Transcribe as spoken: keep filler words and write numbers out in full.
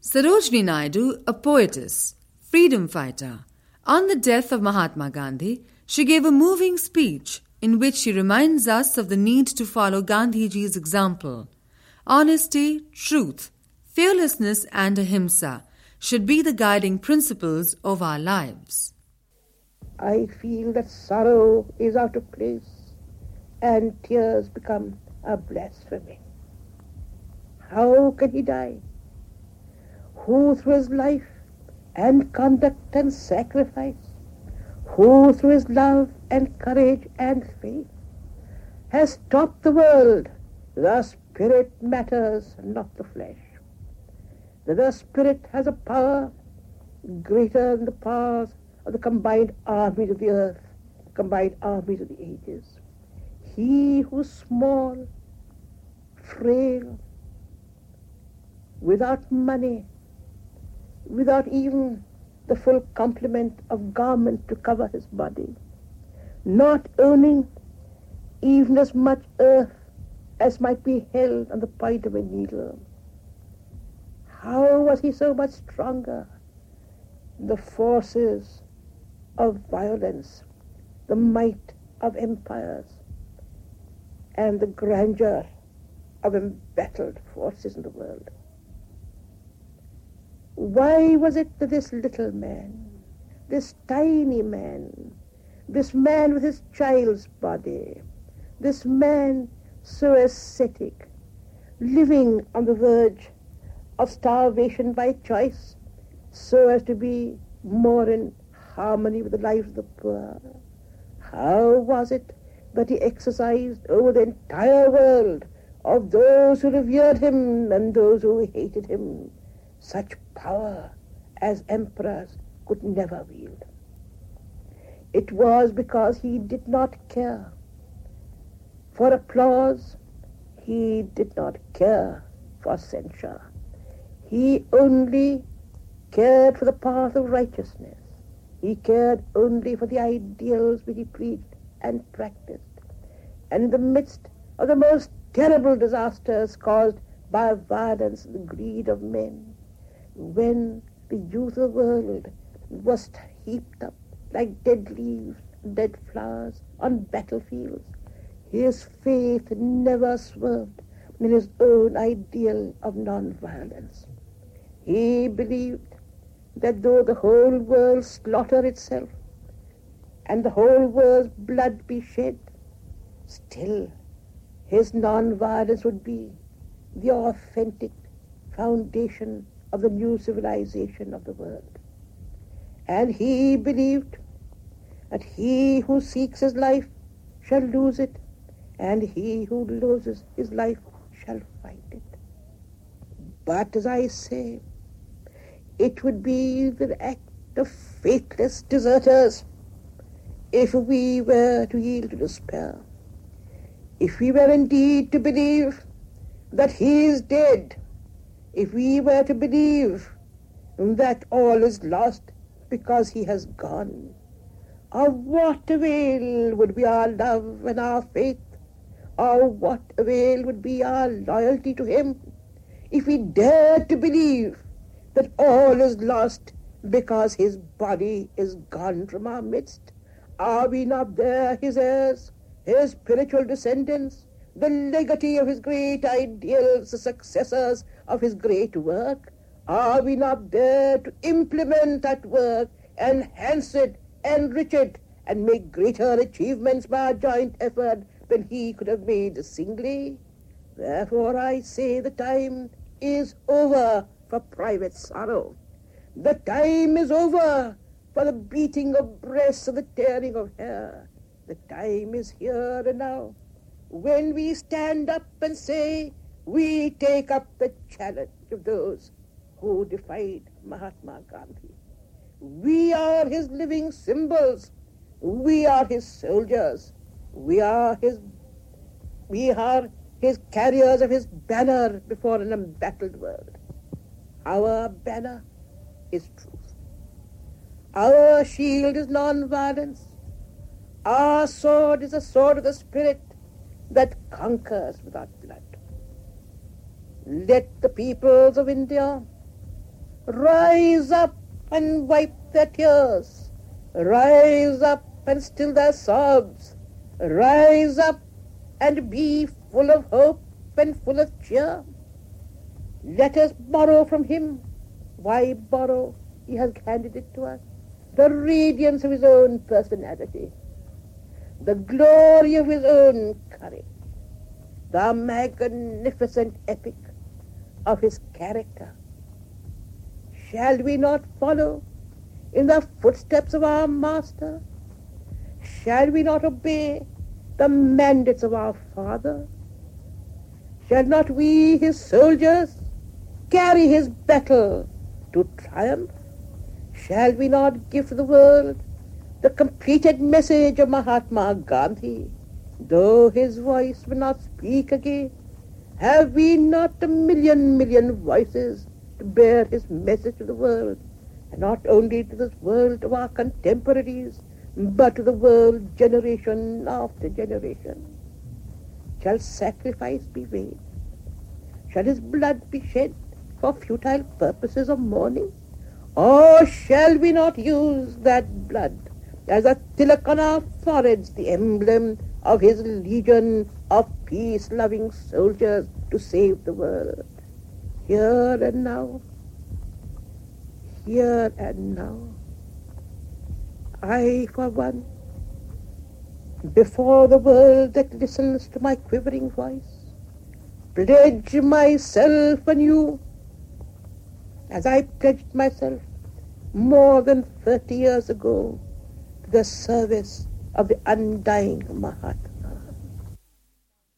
Sarojini Naidu, a poetess, freedom fighter. On the death of Mahatma Gandhi, she gave a moving speech in which she reminds us of the need to follow Gandhiji's example. Honesty, truth, fearlessness and ahimsa should be the guiding principles of our lives. I feel that sorrow is out of place and tears become a blasphemy. How can he die, who through his life and conduct and sacrifice, who through his love and courage and faith has taught the world the spirit matters, not the flesh, that the spirit has a power greater than the powers of the combined armies of the earth, the combined armies of the ages. He who's small, frail, without money, without even the full complement of garment to cover his body, not owning even as much earth as might be held on the point of a needle. How was he so much stronger? The forces of violence, the might of empires, and the grandeur of embattled forces in the world. Why was it that this little man, this tiny man, this man with his child's body, this man so ascetic, living on the verge of starvation by choice, so as to be more in harmony with the lives of the poor, how was it that he exercised over the entire world of those who revered him and those who hated him such power as emperors could never wield? It was because he did not care for applause, he did not care for censure. He only cared for the path of righteousness. He cared only for the ideals which he preached and practiced. And in the midst of the most terrible disasters caused by violence and the greed of men, when the youth of the world was heaped up like dead leaves, dead flowers on battlefields, his faith never swerved in his own ideal of non-violence. He believed that though the whole world slaughter itself and the whole world's blood be shed, still his non-violence would be the authentic foundation of the new civilization of the world. And he believed that he who seeks his life shall lose it, and he who loses his life shall find it. But as I say, it would be the act of faithless deserters if we were to yield to despair, if we were indeed to believe that he is dead, if we were to believe that all is lost because he has gone. Of what avail would be our love and our faith? Of what avail would be our loyalty to him if we dared to believe that all is lost because his body is gone from our midst? Are we not there his heirs, his spiritual descendants, the legatee of his great ideals, the successors of his great work? Are we not there to implement that work, enhance it, enrich it, and make greater achievements by our joint effort than he could have made singly? Therefore I say the time is over for private sorrow. The time is over for the beating of breasts and the tearing of hair. The time is here and now, when we stand up and say, we take up the challenge of those who defied Mahatma Gandhi. We are his living symbols. We are his soldiers. We are his, we are his carriers of his banner before an embattled world. Our banner is truth. Our shield is non-violence. Our sword is the sword of the spirit that conquers without blood. Let the peoples of India rise up and wipe their tears, rise up and still their sobs, rise up and be full of hope and full of cheer. Let us borrow from him. Why borrow? He has handed it to us. The radiance of his own personality, the glory of his own courage, the magnificent epic of his character. Shall we not follow in the footsteps of our Master? Shall we not obey the mandates of our Father? Shall not we, his soldiers, carry his battle to triumph? Shall we not give to the world the completed message of Mahatma Gandhi? Though his voice will not speak again, have we not a million million voices to bear his message to the world, and not only to this world of our contemporaries, but to the world generation after generation? Shall sacrifice be made? Shall his blood be shed for futile purposes of mourning? Or shall we not use that blood as a tilak on our foreheads, the emblem of his legion of peace-loving soldiers to save the world? Here and now, here and now, I, for one, before the world that listens to my quivering voice, pledge myself anew, as I pledged myself more than thirty years ago to the service of the undying Mahatma.